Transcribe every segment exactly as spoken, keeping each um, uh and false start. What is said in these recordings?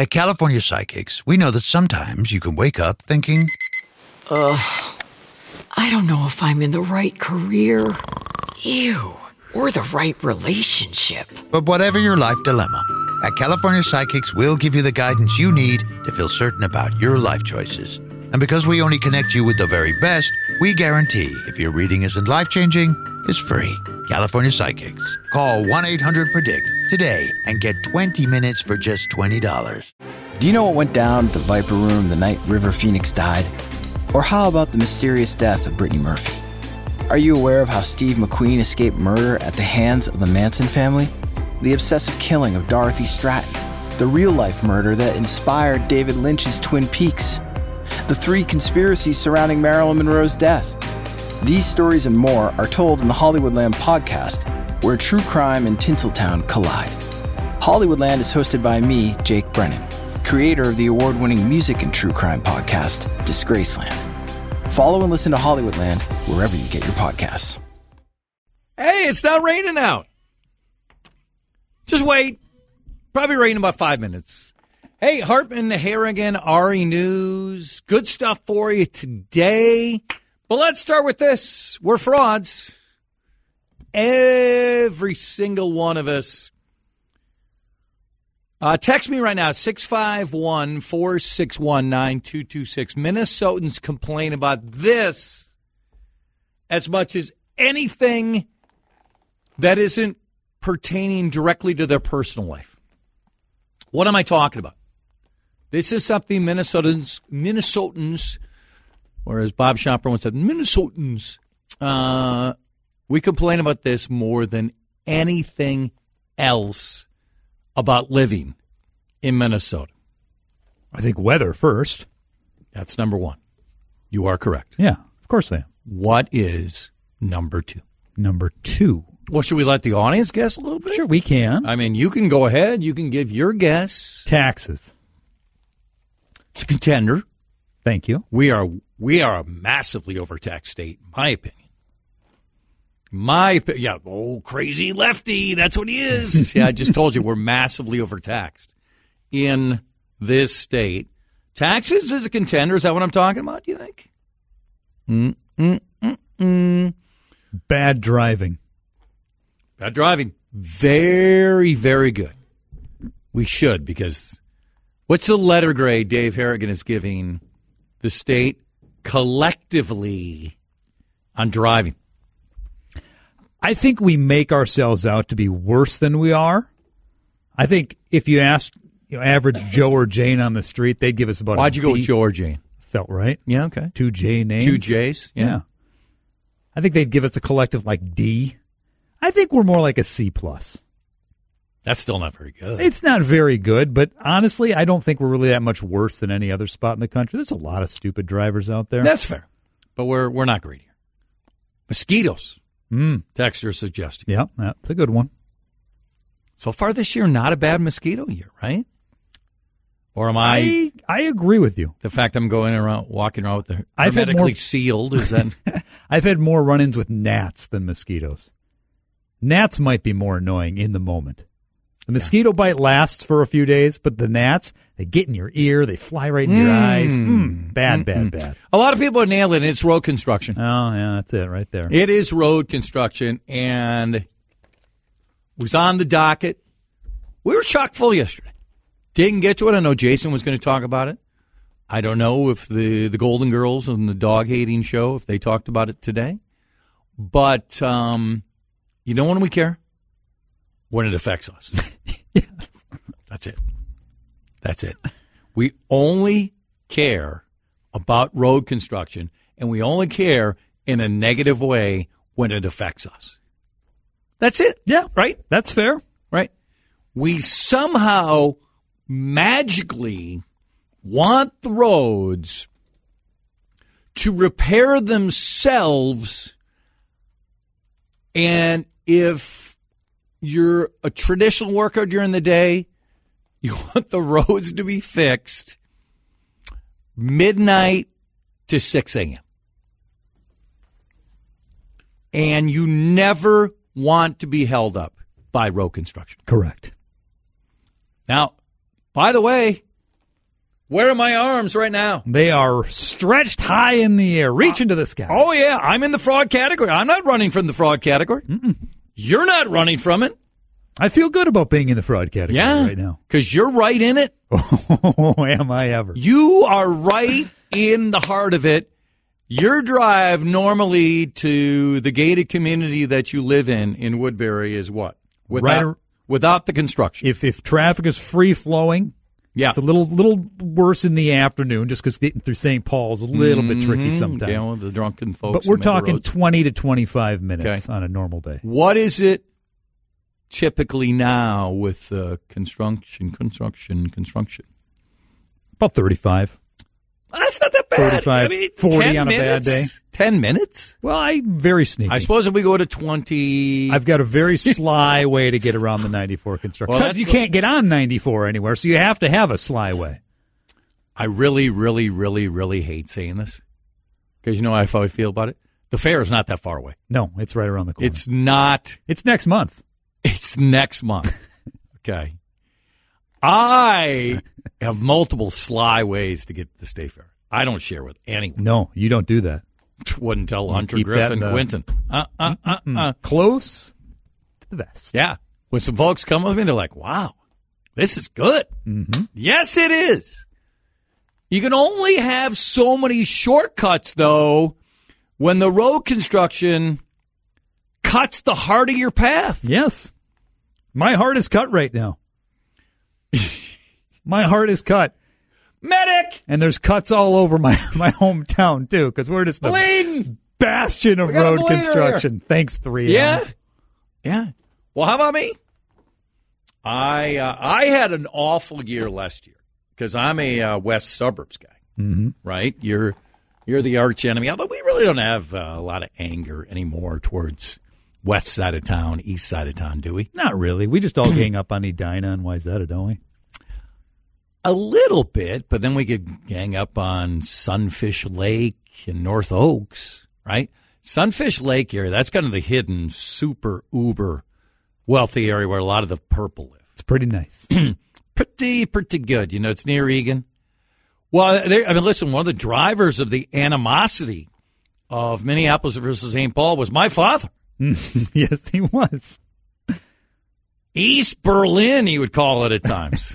At California Psychics, we know that sometimes you can wake up thinking, Ugh, I don't know if I'm in the right career. Ew. Or the right relationship. But whatever your life dilemma, at California Psychics, we'll give you the guidance you need to feel certain about your life choices. And because we only connect you with the very best, we guarantee if your reading isn't life-changing, it's free. California Psychics. Call one eight hundred predict today and get twenty minutes for just twenty dollars. Do you know what went down at the Viper Room the night River Phoenix died? Or how about the mysterious death of Brittany Murphy? Are you aware of how Steve McQueen escaped murder at the hands of the Manson family? The obsessive killing of Dorothy Stratton? The real-life murder that inspired David Lynch's Twin Peaks? The three conspiracies surrounding Marilyn Monroe's death? These stories and more are told in the Hollywoodland podcast, where true crime and Tinseltown collide. Hollywoodland is hosted by me, Jake Brennan, creator of the award-winning music and true crime podcast, Disgraceland. Follow and listen to Hollywoodland wherever you get your podcasts. Hey, it's not raining out. Just wait. Probably rain in about five minutes. Hey, Hartman, Harrigan, R E News. Good stuff for you today. But let's start with this. We're frauds. Every single one of us. Uh, text me right now, six five one, four six one, nine two two six. Minnesotans complain about this as much as anything that isn't pertaining directly to their personal life. What am I talking about? This is something Minnesotans, Minnesotans, or as Bob Schomper once said, Minnesotans, uh, we complain about this more than anything else about living in Minnesota. I think weather first. That's number one. You are correct. Yeah, of course I am. What is number two? Number two. Well, should we let the audience guess a little bit? Sure, we can. I mean, you can go ahead. You can give your guess. Taxes. It's a contender. Thank you. We are we are a massively overtaxed state, in my opinion. My yeah, oh crazy lefty, that's what he is. Yeah, I just told you we're massively overtaxed in this state. Taxes is a contender. Is that what I'm talking about? Do you think? Mm mm mm mm. Bad driving. Bad driving. Very very good. We should, because what's the letter grade Dave Harrigan is giving the state collectively on driving? I think we make ourselves out to be worse than we are. I think if you asked, you know, average Joe or Jane on the street, they'd give us about Why'd a you go D. with Joe or Jane? Felt right. Yeah, okay. Two J names. Two J's? Yeah. yeah. I think they'd give us a collective like D. I think we're more like a C plus. That's still not very good. It's not very good, but honestly, I don't think we're really that much worse than any other spot in the country. There's a lot of stupid drivers out there. That's fair. But we're we're not great here. Mosquitoes. Mm. Texter suggesting. Yeah, that's a good one. So far this year, not a bad mosquito year, right? Or am I? I, I agree with you. The fact I'm going around, walking around with the I've had hermetically more, sealed is that? I've had more run-ins with gnats than mosquitoes. Gnats might be more annoying in the moment. The mosquito yeah. bite lasts for a few days, but the gnats, they get in your ear, they fly right in mm. your eyes. Mm. Bad, bad, Mm-mm. bad. A lot of people are nailing it. It's road construction. Oh, yeah, that's it right there. It is road construction, and it was on the docket. We were chock full yesterday. Didn't get to it. I know Jason was going to talk about it. I don't know if the, the Golden Girls and the dog-hating show, if they talked about it today. But um, you know when we care? When it affects us. Yes. That's it. That's it. We only care about road construction, and we only care in a negative way when it affects us. That's it. Yeah. Right? That's fair. Right? We somehow magically want the roads to repair themselves, and if you're a traditional worker during the day, you want the roads to be fixed midnight to six a.m. And you never want to be held up by road construction. Correct. Now, by the way, Where are my arms right now? They are stretched high in the air, reaching to the sky. Oh, yeah. I'm in the fraud category. I'm not running from the fraud category. Mm-mm. You're not running from it. I feel good about being in the fraud category yeah, right now. Because you're right in it. Oh, am I ever. You are right in the heart of it. Your drive normally to the gated community that you live in, in Woodbury, is what? Without, right, without the construction. If if traffic is free-flowing, yeah. It's a little little worse in the afternoon just because getting through Saint Paul is a little mm-hmm. bit tricky sometimes. Yeah, well, the drunken folks. But we're talking twenty to twenty-five minutes okay. on a normal day. What is it typically now with uh, construction, construction, construction? About thirty-five. That's not that bad. thirty-five, I mean, forty on minutes? a bad day. ten minutes? Well, I'm very sneaky. I suppose if we go to twenty... I've got a very sly way to get around the ninety-four construction. Because well, you what... can't get on ninety-four anywhere, so you have to have a sly way. I really, really, really, really hate saying this. Because you know how I feel about it? The fair is not that far away. No, it's right around the corner. It's not. It's next month. It's next month. Okay. I have multiple sly ways to get to the state fair. I don't share with anyone. No, you don't do that. Wouldn't tell you Hunter Griffin the... Quinton. Uh, uh, uh, uh. Close to the vest. Yeah. When some folks come with me, they're like, wow, this is good. Mm-hmm. Yes, it is. You can only have so many shortcuts, though, when the road construction cuts the heart of your path. Yes. My heart is cut right now. My heart is cut. Medic! And there's cuts all over my, my hometown, too, because we're just the Bleeding. bastion of road construction. Here. Thanks, three M. Yeah. Yeah. Well, how about me? I uh, I had an awful year last year because I'm a uh, West Suburbs guy, mm-hmm. right? You're you're the arch enemy, although we really don't have uh, a lot of anger anymore towards west side of town, east side of town, do we? Not really. We just all gang up on Edina and Wayzata, don't we? A little bit, but then we could gang up on Sunfish Lake and North Oaks, right? Sunfish Lake area, that's kind of the hidden, super, uber wealthy area where a lot of the purple live. It's pretty nice. pretty, pretty good. You know, it's near Egan. Well, I mean, listen, one of the drivers of the animosity of Minneapolis versus Saint Paul was my father. Yes, he was. East Berlin, he would call it at times.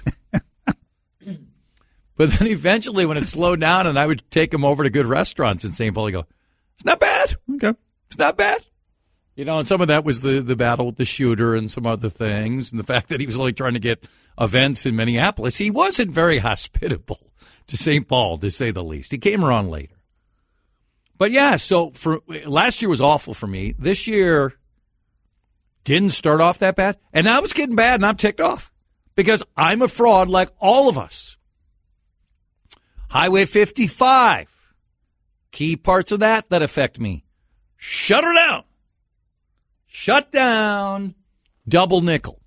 But then eventually when it slowed down and I would take him over to good restaurants in Saint Paul, he'd go, it's not bad. Okay. It's not bad. You know, and some of that was the, the battle with the shooter and some other things, and the fact that he was only trying to get events in Minneapolis. He wasn't very hospitable to Saint Paul, to say the least. He came around later. But, yeah, so for last year was awful for me. This year didn't start off that bad. And now it's getting bad, and I'm ticked off because I'm a fraud like all of us. Highway fifty-five, key parts of that that affect me. Shut her down. Shut down. Double nickel.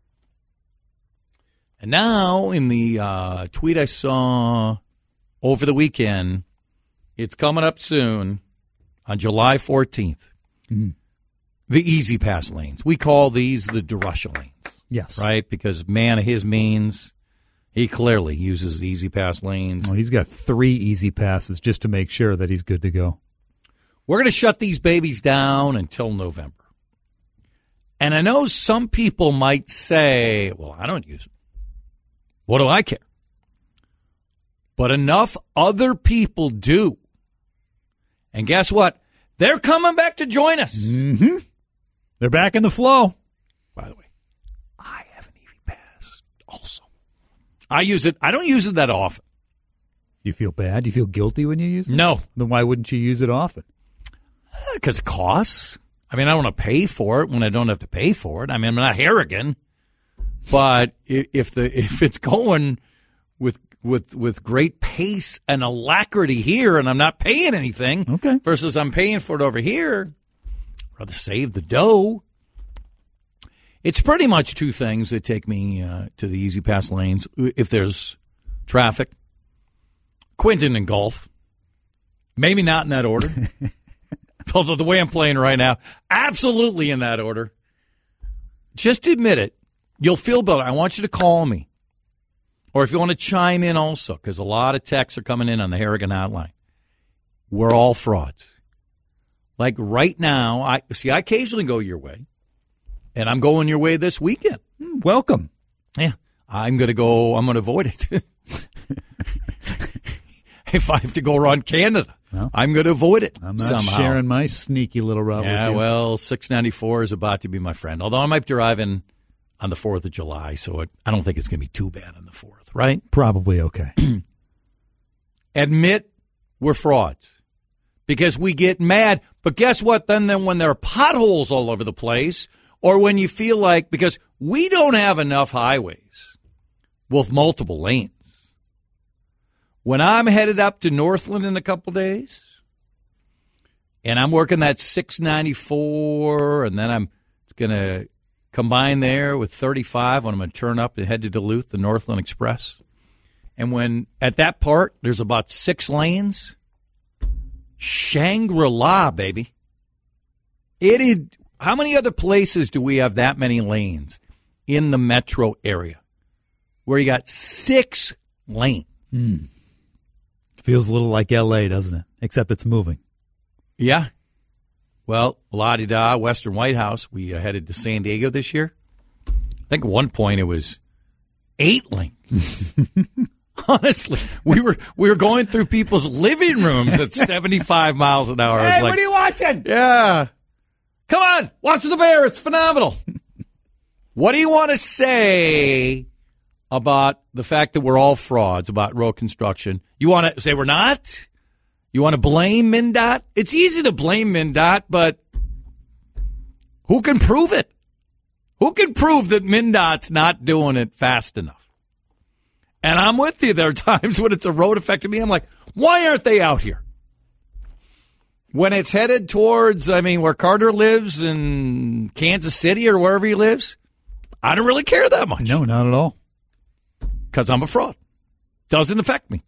And now in the uh, tweet I saw over the weekend, it's coming up soon on July fourteenth. Mm-hmm. The Easy Pass lanes. We call these the DeRusha lanes. Yes. Right? Because man of his means, he clearly uses the Easy Pass lanes. Well, he's got three Easy Passes just to make sure that he's good to go. We're going to shut these babies down until November. And I know some people might say, well, I don't use them. What do I care? But enough other people do. And guess what? They're coming back to join us. Mm-hmm. They're back in the flow. By the way, I have an Easy Pass also. I use it. I don't use it that often. Do you feel bad? Do you feel guilty when you use it? No. Then why wouldn't you use it often? Because it costs. I mean, I don't want to pay for it when I don't have to pay for it. I mean, I'm not Harrigan. But if the if it's going with with with great pace and alacrity here, and I'm not paying anything, okay, versus I'm paying for it over here, I'd rather save the dough. It's pretty much two things that take me uh, to the Easy Pass lanes. If there's traffic, Quinton and golf, maybe not in that order. Although the way I'm playing right now, absolutely in that order. Just admit it. You'll feel better. I want you to call me. or if you want to chime in also, because a lot of texts are coming in on the Harrigan hotline. We're all frauds. Like right now, I see, I occasionally go your way, and I'm going your way this weekend. Welcome. Yeah. I'm going to go, I'm going to avoid it. If I have to go around Canada, well, I'm going to avoid it I'm not somehow. sharing my sneaky little route Yeah, with you. well, six ninety-four is about to be my friend. Although I might be driving on the fourth of July, so it, I don't think it's going to be too bad on the fourth, right? Probably okay. Admit we're frauds because we get mad. But guess what? Then, then when there are potholes all over the place, or when you feel like, because we don't have enough highways with multiple lanes. When I'm headed up to Northland in a couple days, and I'm working that six ninety-four, and then I'm going to combine there with thirty-five when I'm going to turn up and head to Duluth, the Northland Express. And when at that part, there's about six lanes, Shangri-La, baby. It is, how many other places do we have that many lanes in the metro area where you got six lanes? Mm. Feels a little like L A, doesn't it? Except it's moving. Yeah. Well, la-di-da, Western White House. We uh, headed to San Diego this year. I think at one point it was eight lanes. Honestly, we were we were going through people's living rooms at seventy-five miles an hour. I was Hey, like, what are you watching? Yeah. Come on, watch the bear. It's phenomenal. What do you want to say about the fact that we're all frauds about road construction? You want to say we're not? You want to blame MnDOT? It's easy to blame MnDOT, but who can prove it? Who can prove that MnDOT's not doing it fast enough? And I'm with you. There are times when it's a road affecting me. I'm like, why aren't they out here? When it's headed towards, I mean, where Carter lives in Kansas City or wherever he lives, I don't really care that much. No, not at all. Because I'm a fraud. Doesn't affect me.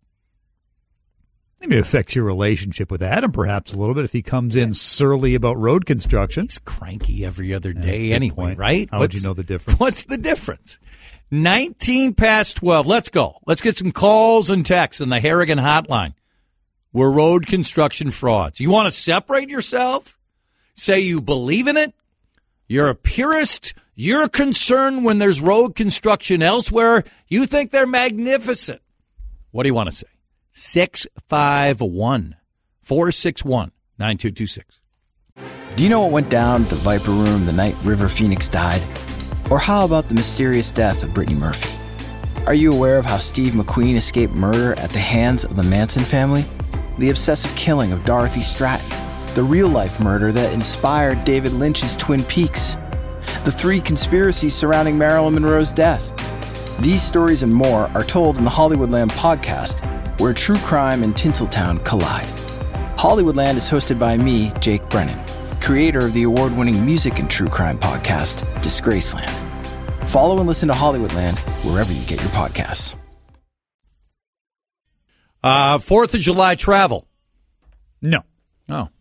Maybe it affects your relationship with Adam perhaps a little bit if he comes in surly about road construction. He's cranky every other day yeah, anyway, point. right? How would you know the difference? What's the difference? nineteen past twelve. Let's go. Let's get some calls and texts on the Harrigan hotline. We're road construction frauds. You want to separate yourself? Say you believe in it? You're a purist? You're concerned when there's road construction elsewhere? You think they're magnificent? What do you want to say? six five one, four six one, nine two two six. Do you know what went down at the Viper Room the night River Phoenix died? Or how about the mysterious death of Brittany Murphy? Are you aware of how Steve McQueen escaped murder at the hands of the Manson family? The obsessive killing of Dorothy Stratton? The real-life murder that inspired David Lynch's Twin Peaks? The three conspiracies surrounding Marilyn Monroe's death? These stories and more are told in the Hollywoodland podcast, where true crime and Tinseltown collide. Hollywoodland is hosted by me, Jake Brennan, creator of the award-winning music and true crime podcast, Disgraceland. Follow and listen to Hollywoodland wherever you get your podcasts. Uh, Fourth of July travel. No. Oh.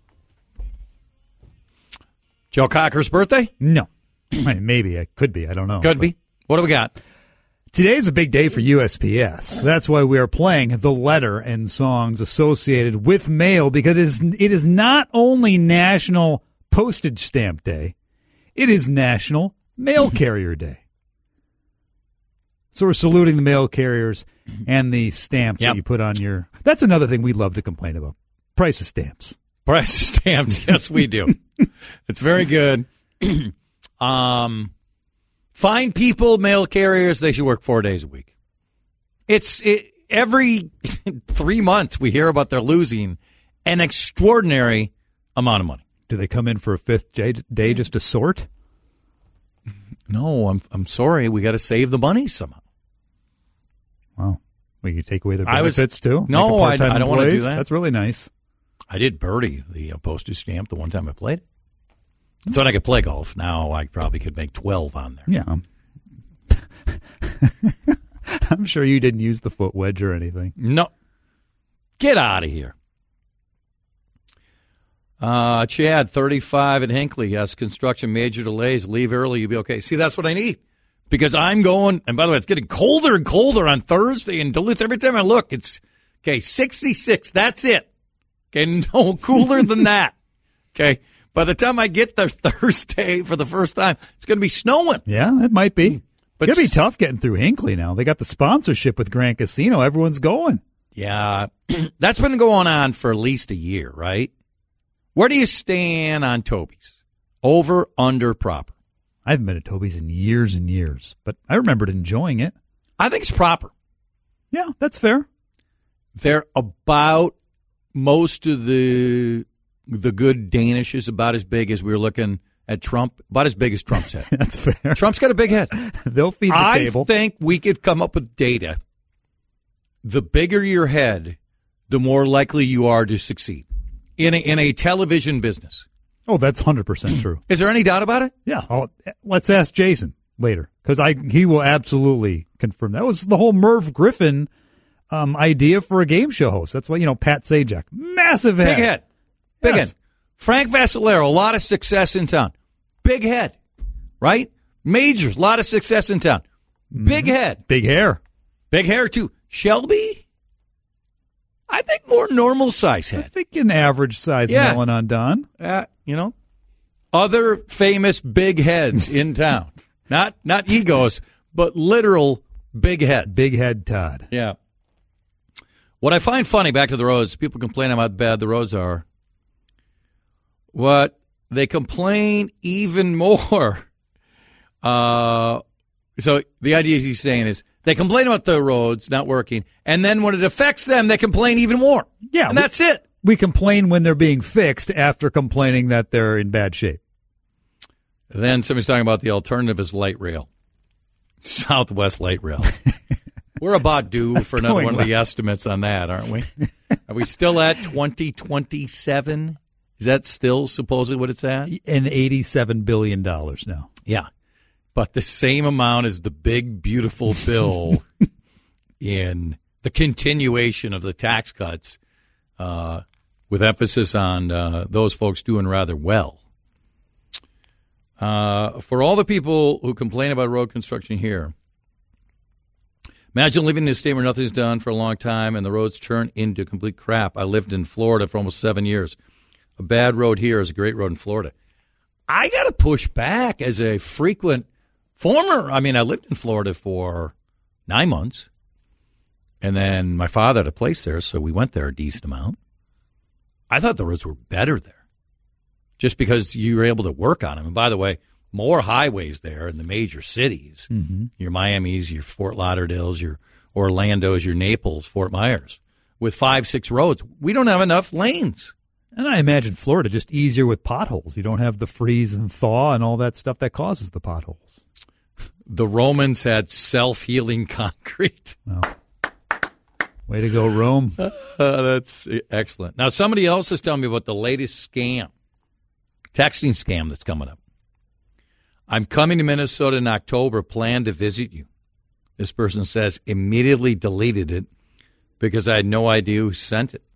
Joe Cocker's birthday? No. Maybe. It could be. I don't know. Could be. What do we got? Today's a big day for U S P S. That's why we are playing the letter and songs associated with mail, because it is, it is not only National Postage Stamp Day, it is National Mail Carrier Day. So we're saluting the mail carriers and the stamps Yep. that you put on your... That's another thing we love to complain about. Price of stamps. Price of stamps. Yes, we do. It's very good. um... Fine people, mail carriers, they should work four days a week. It's it, every three months we hear about they're losing an extraordinary amount of money. Do they come in for a fifth day, day just to sort? No, I'm I'm sorry. We got to save the money somehow. Wow. We could take away their I was- benefits too? No, Make them I- part-time I don't wanna do employees? that. That's really nice. I did birdie the uh, postage stamp the one time I played. So I could play golf. Now I probably could make twelve on there. Yeah. I'm sure you didn't use the foot wedge or anything. No. Get out of here. Uh, Chad, thirty-five at Hinckley. Yes, construction major delays. Leave early. You'll be okay. See, that's what I need. Because I'm going, and by the way, it's getting colder and colder on Thursday in Duluth. Every time I look, it's, okay, sixty-six. That's it. Okay, no cooler than that. Okay, by the time I get there Thursday for the first time, it's going to be snowing. Yeah, it might be. But It's going to be tough getting through Hinckley now. They got the sponsorship with Grand Casino. Everyone's going. Yeah, that's been going on for at least a year, right? Where do you stand on Toby's? Over, under, proper? I haven't been at Toby's in years and years, but I remembered enjoying it. I think it's proper. Yeah, that's fair. They're about, most of the the good Danish is about as big as we were looking at Trump, about as big as Trump's head. That's fair. Trump's got a big head. They'll feed the I table. I think we could come up with data. The bigger your head, the more likely you are to succeed in a, in a television business. Oh, that's one hundred percent true. Is there any doubt about it? Yeah. I'll, let's ask Jason later, because I he will absolutely confirm. That was the whole Merv Griffin um, idea for a game show host. That's why, you know, Pat Sajak, massive head. Big head. Big Yes. head. Frank Vassalero, a lot of success in town. Big head, right? Majors, a lot of success in town. Big Mm-hmm. head. Big hair. Big hair, too. Shelby? I think more normal size I head. think an average size Yeah. melon on Don. Uh, you know, other famous big heads in town. Not not egos, but literal big heads. Big head Todd. Yeah. What I find funny, back to the roads, people complain about how bad the roads are. What they complain even more. Uh, so the idea he's saying is they complain about the roads not working, and then when it affects them, they complain even more. Yeah, and we- that's it. We complain when they're being fixed after complaining that they're in bad shape. Then somebody's talking about the alternative is light rail, Southwest light rail. We're about due for another going one of the well. estimates on that, aren't we? Are we still at twenty twenty-seven? Is that still supposedly what it's at? And eighty-seven billion dollars now. Yeah. But the same amount as the big, beautiful bill in the continuation of the tax cuts, uh, with emphasis on uh, those folks doing rather well. Uh, for all the people who complain about road construction here, imagine living in a state where nothing's done for a long time and the roads turn into complete crap. I lived in Florida for almost seven years. A bad road here is a great road in Florida. I got to push back as a frequent former. I mean, I lived in Florida for nine months, and then my father had a place there, so we went there a decent amount. I thought the roads were better there just because you were able to work on them. And by the way, more highways there in the major cities, mm-hmm. your Miamis, your Fort Lauderdales, your Orlandos, your Naples, Fort Myers, with five, six roads. We don't have enough lanes. And I imagine Florida just easier with potholes. You don't have the freeze and thaw and all that stuff that causes the potholes. The Romans had self-healing concrete. Well, way to go, Rome. Uh, that's excellent. Now, somebody else is telling me about the latest scam, texting scam that's coming up. I'm coming to Minnesota in October, plan to visit you. This person says, immediately deleted it because I had no idea who sent it.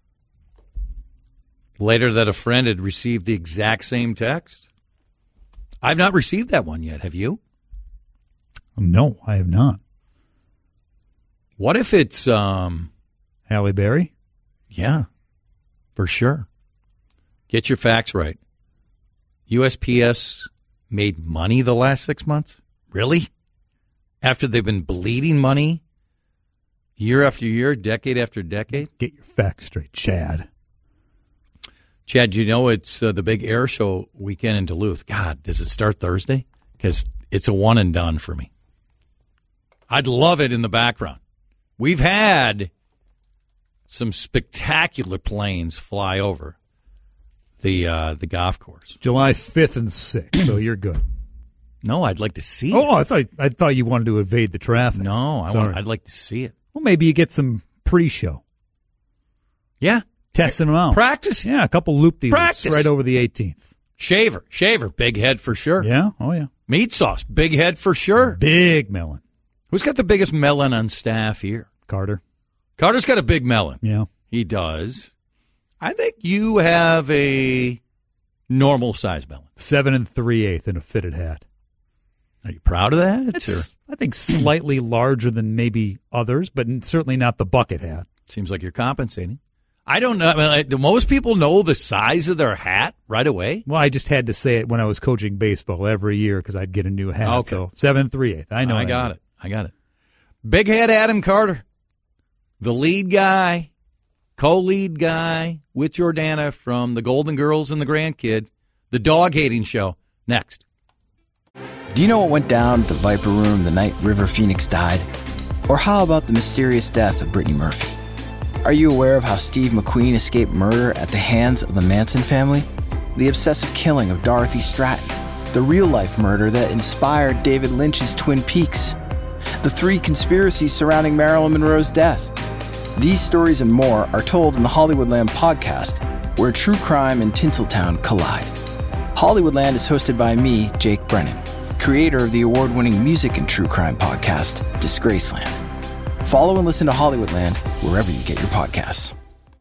Later that a friend had received the exact same text. I've not received that one yet. Have you? No, I have not. What if it's, um, Halle Berry? yeah, for sure. Get your facts right. U S P S made money the last six months? Really? After they've been bleeding money year after year, decade after decade? Get your facts straight, Chad. Chad, you know it's uh, the big air show weekend in Duluth. God, does it start Thursday? Because it's a one and done for me. I'd love it in the background. We've had some spectacular planes fly over the uh, the golf course. July fifth and sixth, so you're good. No, I'd like to see Oh, it. I thought I thought you wanted to evade the traffic. No, I Sorry. want. I'd like to see it. Well, maybe you get some pre-show. Yeah, Testing them out. practice. Yeah, a couple loop-de-loops Practice. right over the eighteenth. Shaver, shaver, big head for sure. Yeah, oh yeah. Meat sauce, big head for sure. Big melon. Who's got the biggest melon on staff here? Carter. Carter's got a big melon. Yeah. He does. I think you have a normal size melon. Seven and three-eighth in a fitted hat. Are you proud of that? It's, or? I think, slightly larger than maybe others, but certainly not the bucket hat. Seems like you're compensating. I don't know. I mean, like, do most people know the size of their hat right away? Well, I just had to say it when I was coaching baseball every year because I'd get a new hat. Okay. So seven three eighth. I know. I got it. I got it. Big head Adam Carter, the lead guy, co-lead guy with Jordana from the Golden Girls and the Grandkid, the dog hating show. Next. Do you know what went down at the Viper Room the night River Phoenix died? Or how about the mysterious death of Brittany Murphy? Are you aware of how Steve McQueen escaped murder at the hands of the Manson family? The obsessive killing of Dorothy Stratton? The real-life murder that inspired David Lynch's Twin Peaks? The three conspiracies surrounding Marilyn Monroe's death? These stories and more are told in the Hollywoodland podcast, where true crime and Tinseltown collide. Hollywoodland is hosted by me, Jake Brennan, creator of the award-winning music and true crime podcast, Disgraceland. Follow and listen to Hollywoodland wherever you get your podcasts.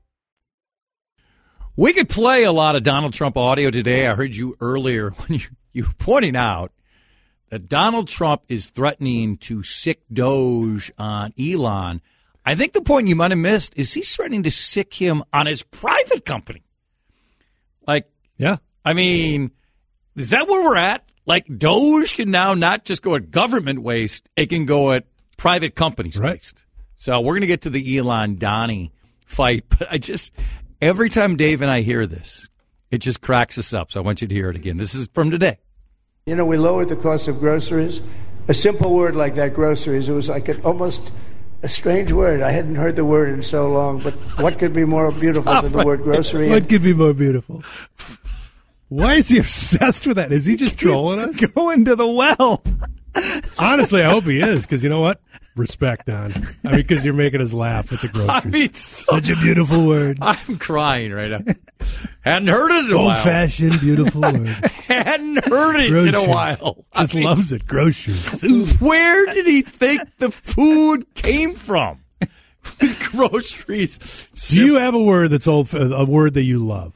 We could play a lot of Donald Trump audio today. I heard you earlier when you, you were pointing out that Donald Trump is threatening to sick Doge on Elon. I think the point you might have missed is he's threatening to sick him on his private company. Like, yeah. I mean, is that where we're at? Like, Doge can now not just go at government waste, it can go at private companies right. waste. So we're going to get to the Elon Donnie fight, but I just, every time Dave and I hear this, it just cracks us up. So I want you to hear it again. This is from today. You know, we lowered the cost of groceries. A simple word like that, groceries, it was like an, almost a strange word. I hadn't heard the word in so long, but what could be more beautiful than the word grocery? What could be more beautiful? Why is he obsessed with that? Is he just trolling us? Going to the well. Honestly, I hope he is, because you know what? Respect, Don. I mean, because you're making us laugh with the groceries. I mean, so, such a beautiful word. I'm crying right now. Hadn't heard it in a while. Old-fashioned, beautiful word. Hadn't heard it groceries. in a while. Just I mean, loves it. Groceries. Where did he think the food came from? Groceries. Do you have a word that's old? A word that you love?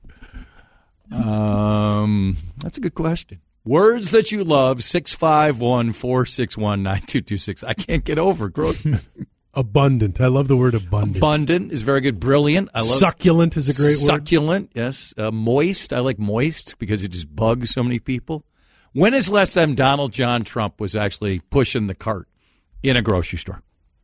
Um, that's a good question. Words that you love, six five one, four six one, nine two two six. I can't get over groceries. Abundant. I love the word abundant. Abundant is very good. Brilliant. I love Succulent is a great word. Succulent, yes. Uh, moist. I like moist because it just bugs so many people. When is the last time Donald John Trump was actually pushing the cart in a grocery store?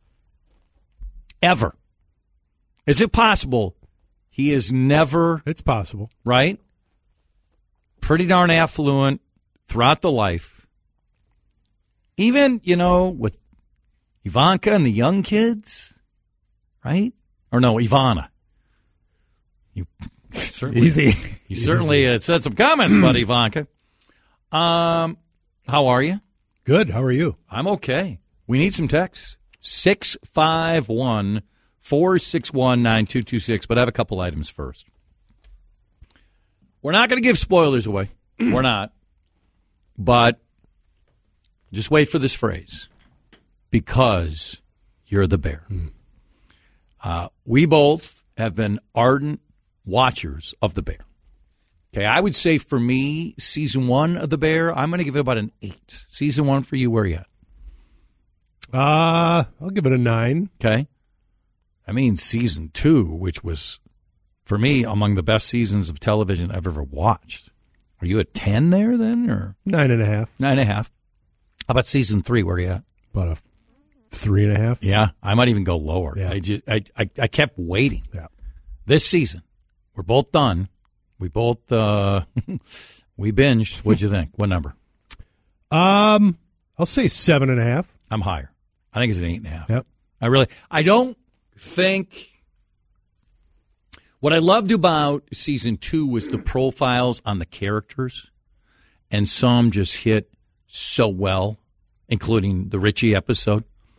Ever. Is it possible he is never... It's possible. Right? Pretty darn affluent throughout the life. Even, you know, with Ivanka and the young kids, right? Or no, Ivana. You certainly, Easy. You certainly uh, said some comments about Ivanka. Um, how are you? Good. How are you? I'm okay. We need some texts. six five one, four six one, nine two two six. But I have a couple items first. We're not going to give spoilers away. We're not. But just wait for this phrase. Because you're the bear. Mm. Uh, we both have been ardent watchers of the bear. Okay, I would say for me, season one of the bear, I'm going to give it about an eight. Season one for you, where are you at? Uh, I'll give it a nine. Okay. I mean, season two, which was, for me, among the best seasons of television I've ever watched. Are you at ten there then? Or Nine and a half. Nine and a half. How about season three? Where are you at? About a three and a half. Yeah, I might even go lower. Yeah. I, just, I, I, I kept waiting. Yeah. This season, we're both done. We both, uh, we binged. What'd you think? What number? Um, I'll say seven and a half. I'm higher. I think it's an eight and a half. Yep. I really, I don't think, what I loved about season two was the profiles on the characters, and some just hit so well, including the Richie episode.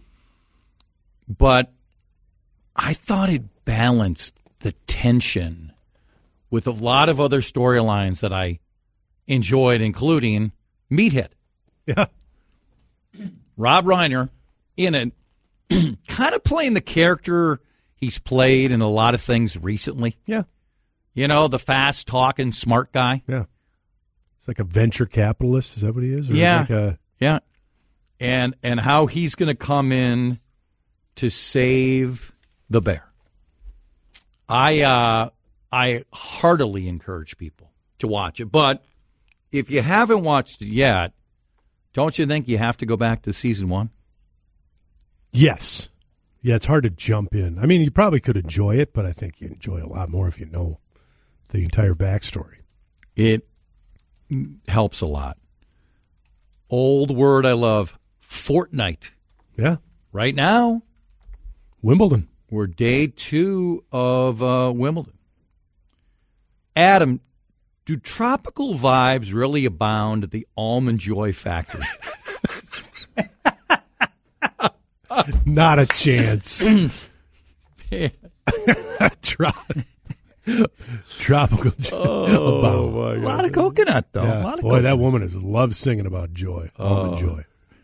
But I thought it balanced the tension with a lot of other storylines that I enjoyed, including Meathead. Yeah. Rob Reiner in it, kind of playing the character he's played in a lot of things recently. Yeah. You know, the fast-talking, smart guy. Yeah. It's like a venture capitalist. Is that what he is? Or Yeah. Like a, Yeah. And and how he's going to come in to save the bear. I uh, I heartily encourage people to watch it. But if you haven't watched it yet, don't you think you have to go back to season one? Yes. Yeah, it's hard to jump in. I mean, you probably could enjoy it, but I think you enjoy it a lot more if you know the entire backstory. It helps a lot. Old word I love, fortnight. Yeah. Right now, Wimbledon. we're day two of uh, Wimbledon. Adam, do tropical vibes really abound at the Almond Joy Factory? Not a chance. Tro- Tropical joy. Oh, my A God. lot of coconut, though. Yeah. A lot of Boy, coconut. that woman is loves singing about joy. Almond joy.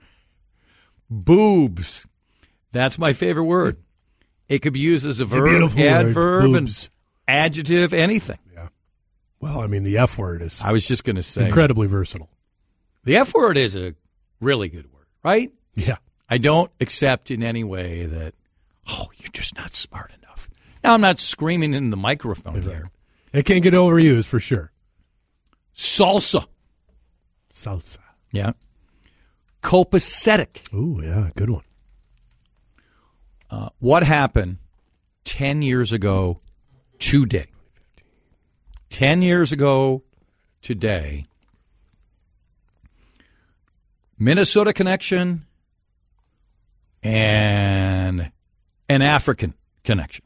Boobs. That's my favorite word. It could be used as a a verb, beautiful word, adverb, and boobs. adjective, anything. Well, I mean, the F word is I was just going to say. incredibly versatile. The F word is a really good word, right? Yeah. I don't accept in any way that, oh, you're just not smart enough. Now, I'm not screaming in the microphone here. It can't get overused for sure. Salsa. Salsa. Yeah. Copacetic. Ooh, yeah, good one. Uh, what happened ten years ago today? ten years ago today, Minnesota connection and an African connection.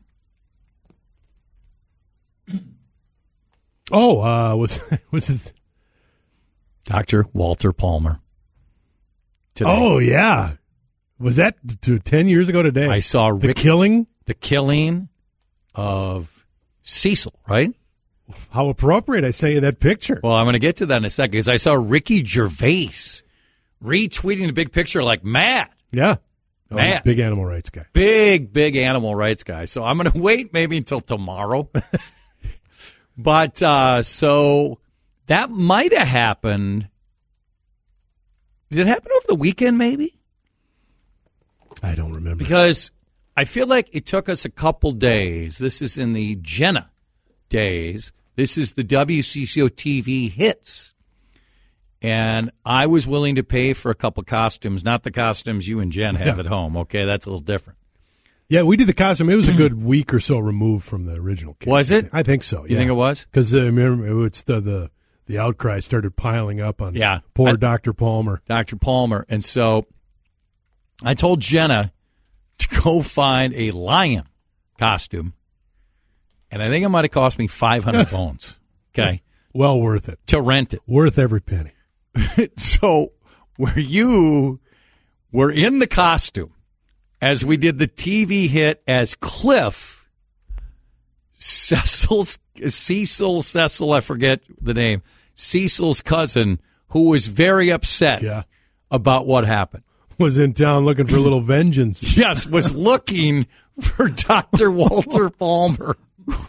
Oh, uh, was was it? Doctor Walter Palmer. Today. Oh, yeah. Was that t- ten years ago today? I saw the Rick, killing. the killing of Cecil, right? How appropriate! I sent you that picture. Well, I'm going to get to that in a second because I saw Ricky Gervais retweeting the big picture like mad. Yeah, oh, Man. big animal rights guy. Big, big animal rights guy. So I'm going to wait maybe until tomorrow. But uh, so that might have happened. Did it happen over the weekend maybe? I don't remember. Because I feel like it took us a couple days. This is in the Jenna days. This is the W C C O T V hits. And I was willing to pay for a couple costumes, not the costumes you and Jen have Yeah. at home. Okay, that's a little different. Yeah, we did the costume. It was a good week or so removed from the original. Kid. Was it? I think so. You yeah. think it was? Because uh, remember, it's the, the the outcry started piling up on Yeah. poor I- Doctor Palmer. Doctor Palmer. And so I told Jenna to go find a lion costume. And I think it might have cost me five hundred bones, okay, Well worth it. to rent it. Worth every penny. So where you were in the costume as we did the T V hit as Cliff, Cecil's, Cecil, Cecil, I forget the name, Cecil's cousin, who was very upset Yeah. about what happened. Was in town looking for a little vengeance. Yes, was looking for Doctor Walter Palmer.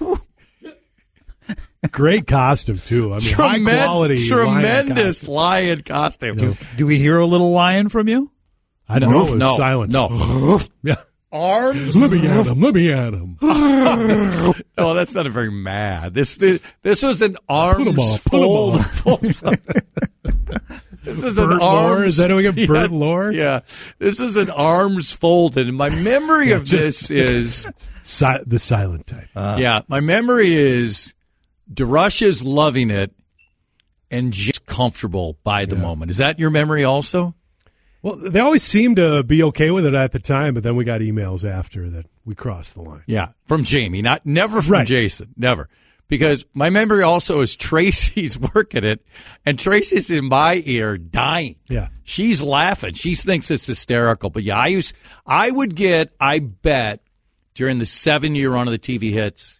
Great costume too. I mean, high Tremen- quality, tremendous lion lion costume. You know, Do we hear a little lion from you? costume. I don't know. It was no, silent. no. Yeah. Arms. Let me at him. Let me at him. Oh, that's not a very mad. This this, this was an arms him off, put him fold. This is Bert an Lore? arms. Is that how we get Bert yeah, Lore? Yeah, this is an arms folded. And my memory of just- this is, Si- the silent type. yeah, my memory is DeRush loving it and just comfortable by the Yeah. moment. Is that your memory also? Well, they always seemed to be okay with it at the time, but then we got emails after that we crossed the line. Yeah, from Jamie, not never from Right. Jason, never. Because my memory also is Tracy's working it, and Tracy's in my ear dying. Yeah. She's laughing. She thinks it's hysterical. But yeah, I used, I would get, I bet, during the seven-year run of the T V hits,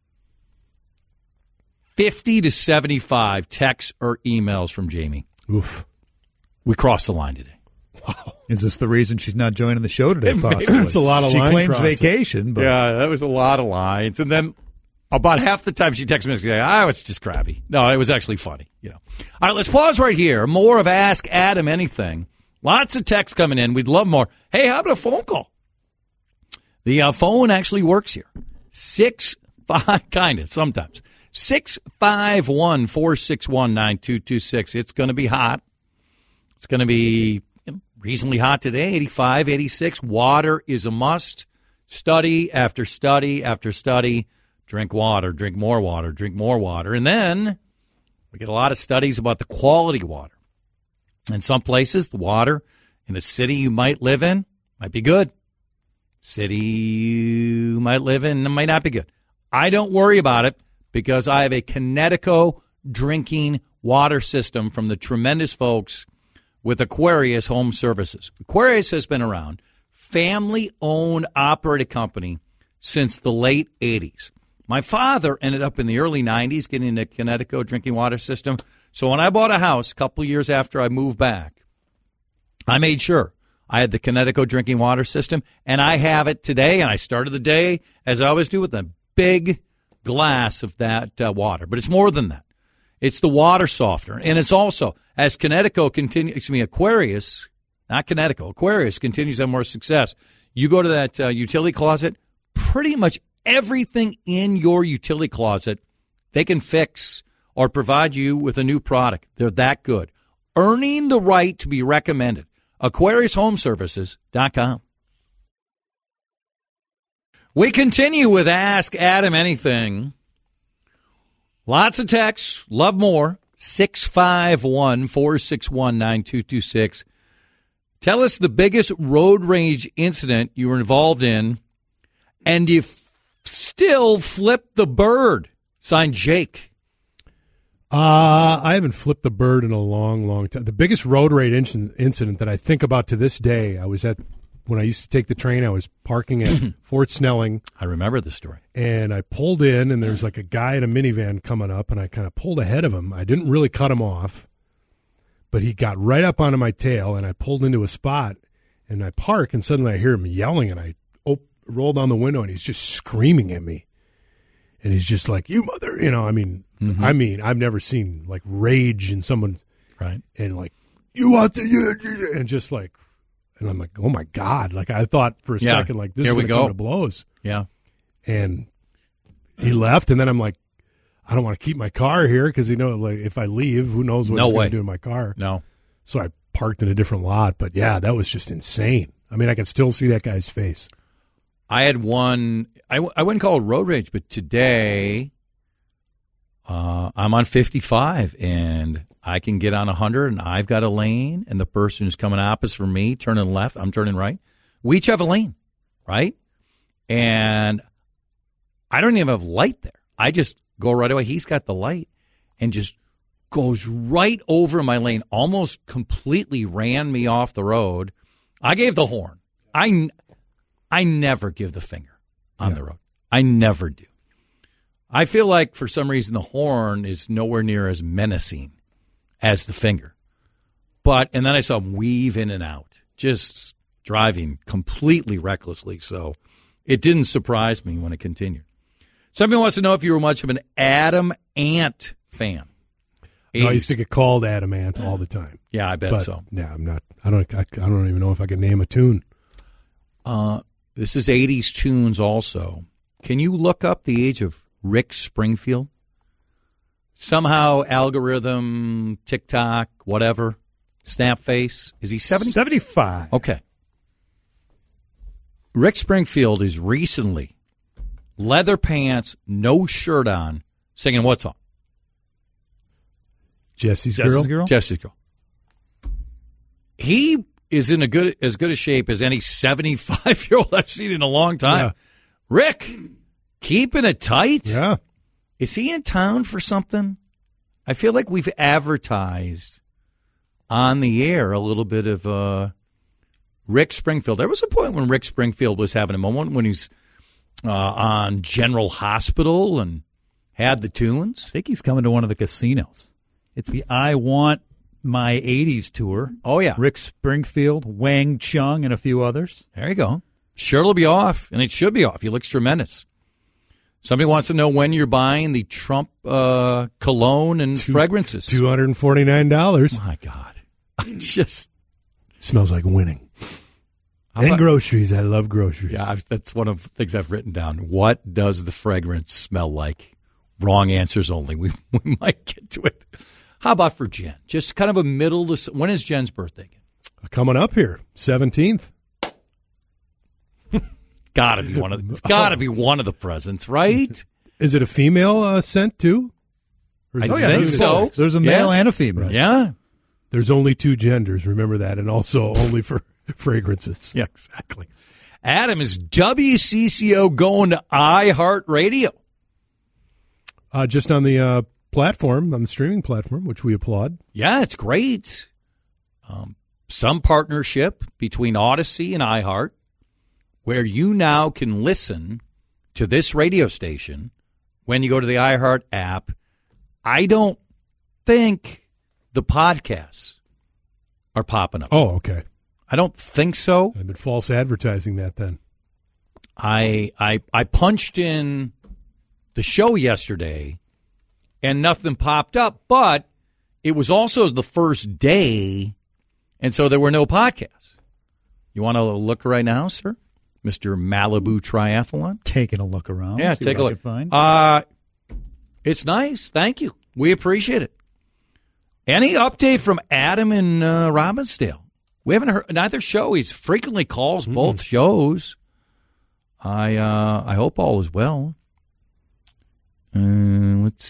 fifty to seventy-five texts or emails from Jamie. Oof. We crossed the line today. Is this the reason she's not joining the show today, possibly? That's a lot of She line claims crossing. vacation, but Yeah, that was a lot of lines. And then about half the time she texts me, she's like, ah, it's just crabby. No, it was actually funny. You know. All right, let's pause right here. More of Ask Adam Anything Lots of texts coming in. We'd love more. Hey, how about a phone call? The uh, phone actually works here. Six, five, kind of, sometimes. six five one, four six one, nine two two six. It's going to be hot. It's going to be you know, reasonably hot today, eighty-five, eighty-six. Water is a must. Study after study after study. Drink water, drink more water, drink more water. And then we get a lot of studies about the quality of water. In some places, the water in the city you might live in might be good. City you might live in might not be good. I don't worry about it because I have a Connecticut drinking water system from the tremendous folks with Aquarius Home Services. Aquarius has been around, family-owned, operated company since the late eighties. My father ended up in the early nineties getting a Connecticut drinking water system. So when I bought a house a couple of years after I moved back, I made sure I had the Connecticut drinking water system, and I have it today, and I started the day, as I always do, with a big glass of that uh, water. But it's more than that. It's the water softener, and it's also, as Connecticut continues, excuse me, Aquarius, not Connecticut, Aquarius continues to have more success. You go to that uh, utility closet, pretty much everything in your utility closet, they can fix or provide you with a new product. They're that good. Earning the right to be recommended. Aquarius Home Services dot com. We continue with Ask Adam Anything. Lots of texts. Love more. six five one, four six one, nine two two six. Tell us the biggest road rage incident you were involved in, and you f- still flipped the bird. Signed, Jake. Uh, I haven't flipped the bird in a long, long time. The biggest road rage inc- incident that I think about to this day, I was at, when I used to take the train, I was parking at Fort Snelling. I remember the story. And I pulled in, and there's like a guy in a minivan coming up, and I kind of pulled ahead of him. I didn't really cut him off, but he got right up onto my tail, and I pulled into a spot, and I park, and suddenly I hear him yelling, and I op- roll down the window, and he's just screaming at me. And he's just like, you mother, you know, I mean, mm-hmm. I mean, I've never seen like rage in someone. Right. And like, you want the, and just like, and I'm like, oh my God. Like I thought for a yeah. second, like this Here is going we to go. come to blows. Yeah. And he left. And then I'm like, I don't want to keep my car here because, you know, like if I leave, who knows what no he's going way. to do in my car. No. So I parked in a different lot. But yeah, that was just insane. I mean, I can still see that guy's face. I had one, I, w- I wouldn't call it road rage, but today uh, I'm on fifty-five and I can get on one hundred and I've got a lane and the person who's coming opposite from me, turning left, I'm turning right. We each have a lane, right? And I don't even have light there. I just go right away. He's got the light and just goes right over my lane, almost completely ran me off the road. I gave the horn. I I never give the finger on yeah. the road. I never do. I feel like for some reason the horn is nowhere near as menacing as the finger. But, and then I saw him weave in and out, just driving completely recklessly. So it didn't surprise me when it continued. Somebody wants to know if you were much of an Adam Ant fan. No, I used to get called Adam Ant all the time. Yeah, I bet but, so. Yeah, I'm not, I don't, I, I don't even know if I can name a tune. Uh, This is eighties tunes also. Can you look up the age of Rick Springfield? Somehow algorithm, TikTok, whatever, Snapface. Is he seventy? seventy-five. Okay. Rick Springfield is recently, leather pants, no shirt on, singing what song? Jesse's, Jesse's Girl? Girl? Jesse's Girl. He is in a good as good a shape as any seventy-five-year-old I've seen in a long time. Yeah. Rick, keeping it tight? Yeah. Is he in town for something? I feel like we've advertised on the air a little bit of uh, Rick Springfield. There was a point when Rick Springfield was having a moment when he's uh, on General Hospital and had the tunes. I think he's coming to one of the casinos. It's the I Want My eighties tour. Oh, yeah. Rick Springfield, Wang Chung, and a few others. There you go. Sure, it'll be off, and it should be off. He looks tremendous. Somebody wants to know when you're buying the Trump uh, cologne and Two, fragrances. two hundred forty-nine dollars. My God. I just, Smells like winning. How And about- groceries. I love groceries. Yeah, I've, that's one of the things I've written down. What does the fragrance smell like? Wrong answers only. We we might get to it. How about for Jen? Just kind of a middle. Of, when is Jen's birthday? Coming up here, seventeenth. Got to be one of. The, it's got to be one of the presents, right? Is it a female uh, scent too? Or is I it- Oh, yeah, think there's, so. There's a Yeah. male and a female. Yeah. There's only two genders. Remember that, and also only for fragrances. Yeah, exactly. Adam, is W C C O going to iHeartRadio? Uh, just on the uh, platform, on the streaming platform, which we applaud. Yeah, it's great. Um, some partnership between Odyssey and iHeart, where you now can listen to this radio station when you go to the iHeart app. I don't think the podcasts are popping up. Oh, okay. I don't think so. I've been false advertising that then. I I I punched in the show yesterday, and nothing popped up. But it was also the first day, and so there were no podcasts. You want to look right now, sir, Mister Malibu Triathlon? Taking a look around. Yeah, see take a what I look. can find. Uh, it's nice. Thank you. We appreciate it. Any update from Adam in uh, Robbinsdale? We haven't heard neither show. He frequently calls Mm-hmm. both shows. I uh, I hope all is well. Uh, let's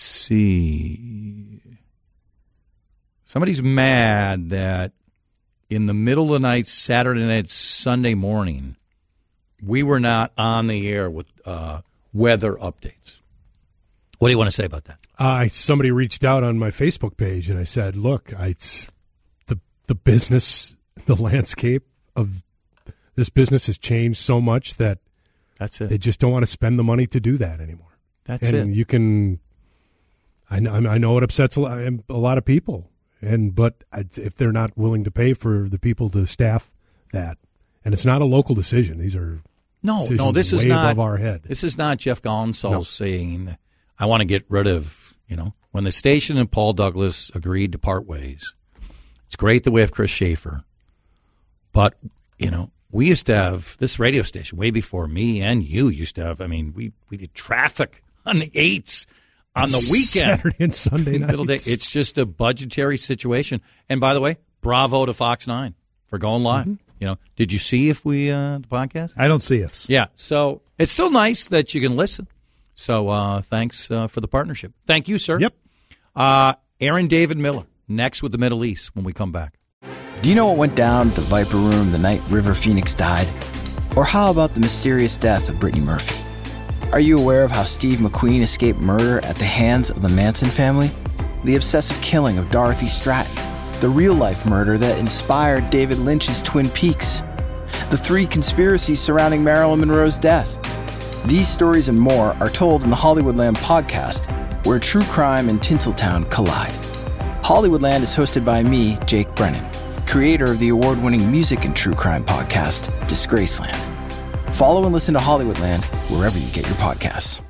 see. Somebody's mad that in the middle of the night, Saturday night, Sunday morning, we were not on the air with uh, weather updates. What do you want to say about that? Uh, somebody reached out on my Facebook page, and I said, "Look, I, it's the the business, the landscape of this business has changed so much that That's it. they just don't want to spend the money to do that anymore." That's and it. you can, I know, I know it upsets a lot, a lot of people, and but if they're not willing to pay for the people to staff that, and it's not a local decision. These are No, no, decisions this is way not above our head. This is not Jeff Gonsalves No. saying, "I want to get rid of." You know, when the station and Paul Douglas agreed to part ways, it's great that we have Chris Schaefer, but you know, we used to have this radio station way before me and you used to have. I mean, we we did traffic on the eights on the weekend. Saturday and Sunday Middle day. nights. It's just a budgetary situation. And by the way, bravo to Fox nine for going live. Mm-hmm. You know, did you see if we uh, the podcast? I don't see us. Yeah. So it's still nice that you can listen. So uh, thanks uh, for the partnership. Thank you, sir. Yep. Uh, Aaron David Miller next with the Middle East when we come back. Do you know what went down at the Viper Room the night River Phoenix died? Or how about the mysterious death of Brittany Murphy? Are you aware of how Steve McQueen escaped murder at the hands of the Manson family? The obsessive killing of Dorothy Stratton? The real-life murder that inspired David Lynch's Twin Peaks? The three conspiracies surrounding Marilyn Monroe's death? These stories and more are told in the Hollywoodland podcast, where true crime and Tinseltown collide. Hollywoodland is hosted by me, Jake Brennan, creator of the award-winning music and true crime podcast, Disgraceland. Follow and listen to Hollywoodland wherever you get your podcasts.